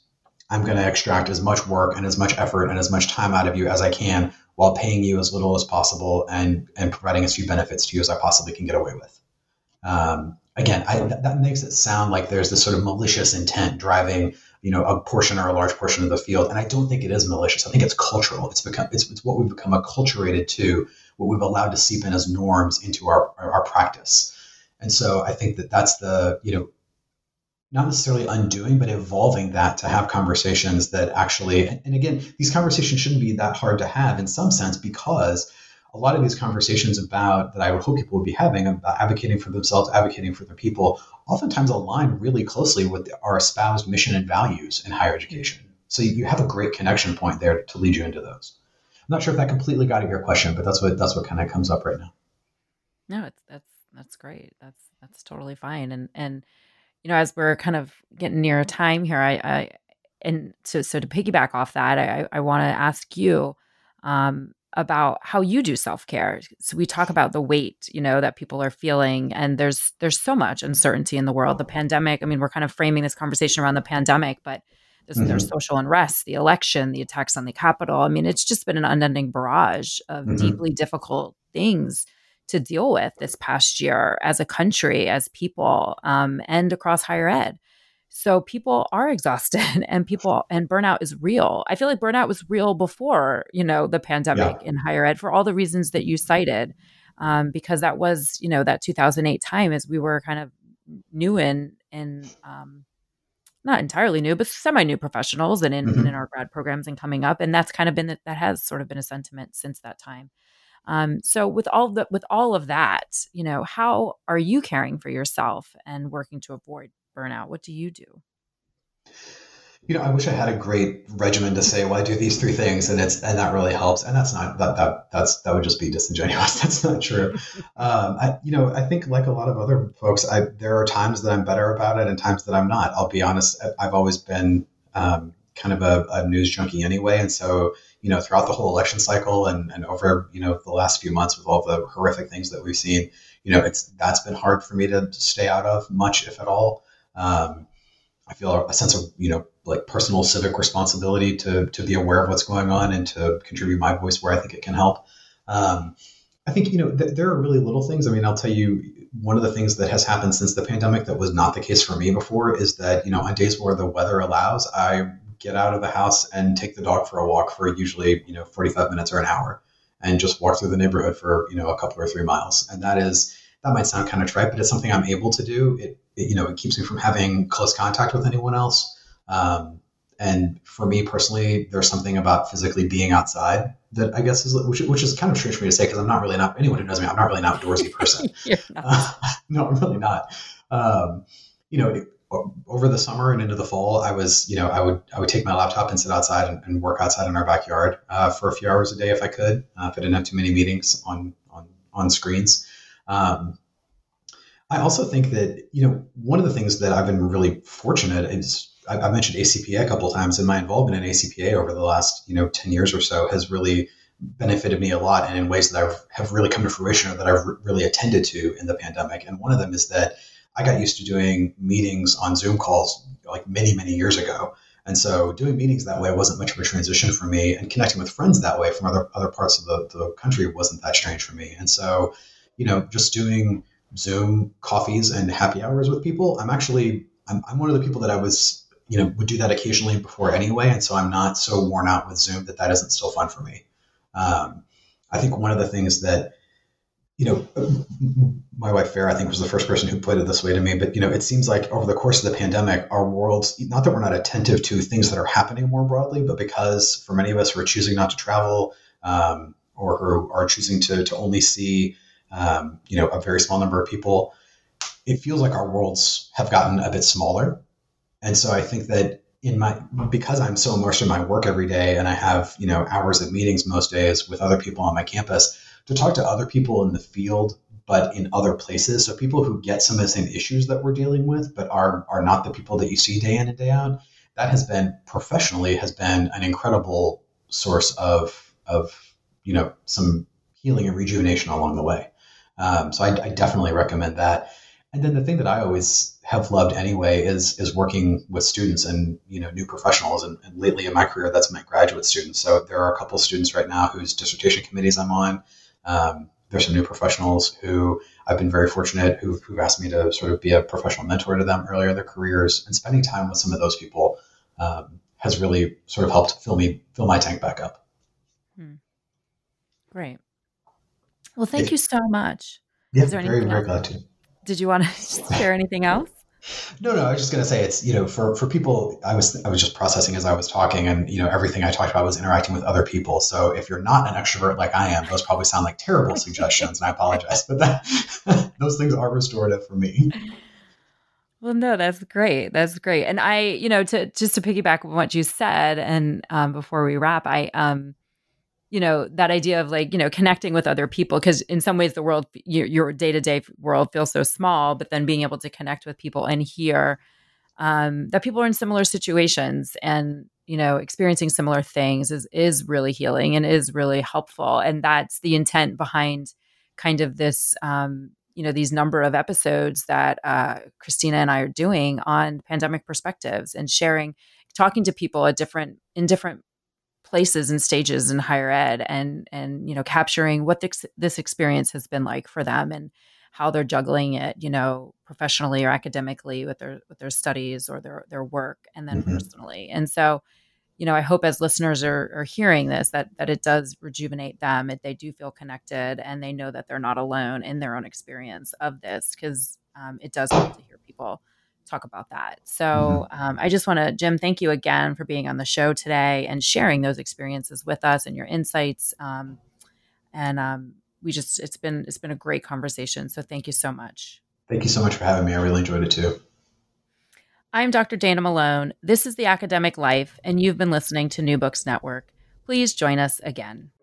I'm going to extract as much work and as much effort and as much time out of you as I can while paying you as little as possible and, and providing as few benefits to you as I possibly can get away with. Um, again, I, that, that makes it sound like there's this sort of malicious intent driving, you know, a portion or a large portion of the field. And I don't think it is malicious. I think it's cultural. It's become, it's, it's what we've become acculturated to, what we've allowed to seep in as norms into our, our, our practice. And so I think that that's the, you know, not necessarily undoing, but evolving that to have conversations that actually, and again, these conversations shouldn't be that hard to have in some sense, because a lot of these conversations about that I would hope people would be having about advocating for themselves, advocating for their people, oftentimes align really closely with our espoused mission and values in higher education. So you have a great connection point there to lead you into those. I'm not sure if that completely got at your question, but that's what that's what kind of comes up right now. No, it's that's that's great. That's that's totally fine. And and you know, as we're kind of getting near time here, I, I and so so to piggyback off that, I I want to ask you um, about how you do self-care. So we talk about the weight, you know, that people are feeling, and there's there's so much uncertainty in the world. The pandemic. I mean, we're kind of framing this conversation around the pandemic, but there's, mm-hmm. there's social unrest, the election, the attacks on the Capitol. I mean, it's just been an unending barrage of mm-hmm. deeply difficult things to deal with this past year as a country, as people, um, and across higher ed. So people are exhausted, and people and burnout is real. I feel like burnout was real before, you know, the pandemic yeah. in higher ed for all the reasons that you cited, um, because that was, you know, that two thousand eight time as we were kind of new in, in um, not entirely new, but semi-new professionals and in, mm-hmm. in our grad programs and coming up. And that's kind of been, the, that has sort of been a sentiment since that time. Um, so with all the, with all of that, you know, how are you caring for yourself and working to avoid burnout? What do you do? You know, I wish I had a great regimen to say, well, I do these three things, and it's and that really helps. And that's not that that that's that would just be disingenuous. That's not true. um, I, you know, I think like a lot of other folks, I, there are times that I'm better about it and times that I'm not. I'll be honest. I've always been um, kind of a, a news junkie anyway, and so you know, throughout the whole election cycle and and over you know the last few months with all the horrific things that we've seen, you know, it's that's been hard for me to stay out of much, if at all. Um, I feel a sense of, you know, like personal civic responsibility to to be aware of what's going on and to contribute my voice where I think it can help. Um, I think, you know, th- there are really little things. I mean, I'll tell you, one of the things that has happened since the pandemic that was not the case for me before is that, you know, on days where the weather allows, I get out of the house and take the dog for a walk for usually, you know, forty-five minutes or an hour and just walk through the neighborhood for, you know, a couple or three miles. And that is, that might sound kind of trite, but it's something I'm able to do. It, it you know, it keeps me from having close contact with anyone else. Um, and for me personally, there's something about physically being outside that I guess is, which, which is kind of strange for me to say, because I'm not really not, anyone who knows me, I'm not really an outdoorsy person. uh, no, I'm really not. Um, you know, it, over the summer and into the fall, I was, you know, I would, I would take my laptop and sit outside and, and work outside in our backyard, uh, for a few hours a day if I could, uh, if I didn't have too many meetings on, on, on screens. Um, I also think that, you know, one of the things that I've been really fortunate is, I, I mentioned A C P A a couple of times, and my involvement in A C P A over the last, you know, ten years or so has really benefited me a lot, and in ways that I've, have really come to fruition, or that I've re- really attended to in the pandemic. And one of them is that I got used to doing meetings on Zoom calls like many, many years ago. And so doing meetings that way wasn't much of a transition for me, and connecting with friends that way from other, other parts of the, the country wasn't that strange for me. And so, you know, just doing Zoom coffees and happy hours with people, I'm actually, I'm, I'm one of the people that I was, you know, would do that occasionally before anyway. And so I'm not so worn out with Zoom that that isn't still fun for me. Um, I think one of the things that, you know, my wife Farah, I think, was the first person who put it this way to me, but, you know, it seems like over the course of the pandemic, our worlds, not that we're not attentive to things that are happening more broadly, but because for many of us who are choosing not to travel, um, or who are choosing to, to only see, um, you know, a very small number of people, it feels like our worlds have gotten a bit smaller. And so I think that in my, because I'm so immersed in my work every day, and I have, you know, hours of meetings most days with other people on my campus, to talk to other people in the field, but in other places. So people who get some of the same issues that we're dealing with, but are are not the people that you see day in and day out. That has been, professionally, has been an incredible source of, of, you know, some healing and rejuvenation along the way. Um, so I, I definitely recommend that. And then the thing that I always have loved anyway is is working with students and, you know, new professionals. And, and lately in my career, that's meant graduate students. So there are a couple of students right now whose dissertation committees I'm on. Um, there's some new professionals who I've been very fortunate who've, who've asked me to sort of be a professional mentor to them earlier in their careers. And spending time with some of those people um, has really sort of helped fill me fill my tank back up. Hmm. Great. Well, thank you so much. Yeah, Is there very, anything very else? glad to. Did you want to share anything else? No, no, I was just going to say it's, you know, for, for people, I was, I was just processing as I was talking, and, you know, everything I talked about was interacting with other people. So if you're not an extrovert like I am, those probably sound like terrible suggestions, and I apologize, but that, those things are restorative for me. Well, no, that's great. That's great. And I, you know, to, just to piggyback on what you said, and um, before we wrap, I, um, you know, that idea of like, you know, connecting with other people, because in some ways the world, your, your day-to-day world feels so small, but then being able to connect with people and hear um, that people are in similar situations and, you know, experiencing similar things is, is really healing and is really helpful. And that's the intent behind kind of this, um, you know, these number of episodes that uh, Christina and I are doing on pandemic perspectives and sharing, talking to people at different, in different places and stages in higher ed, and and you know, capturing what this, this experience has been like for them and how they're juggling it, you know, professionally or academically with their with their studies or their their work, and then mm-hmm. personally. And so, you know, I hope as listeners are, are hearing this that that it does rejuvenate them, that they do feel connected and they know that they're not alone in their own experience of this, because um, it does help to hear people talk about that. So um, I just want to, Jim, thank you again for being on the show today and sharing those experiences with us and your insights. Um, and um, we just, it's been, it's been a great conversation. So thank you so much. Thank you so much for having me. I really enjoyed it too. I'm Doctor Dana Malone. This is The Academic Life, and you've been listening to New Books Network. Please join us again.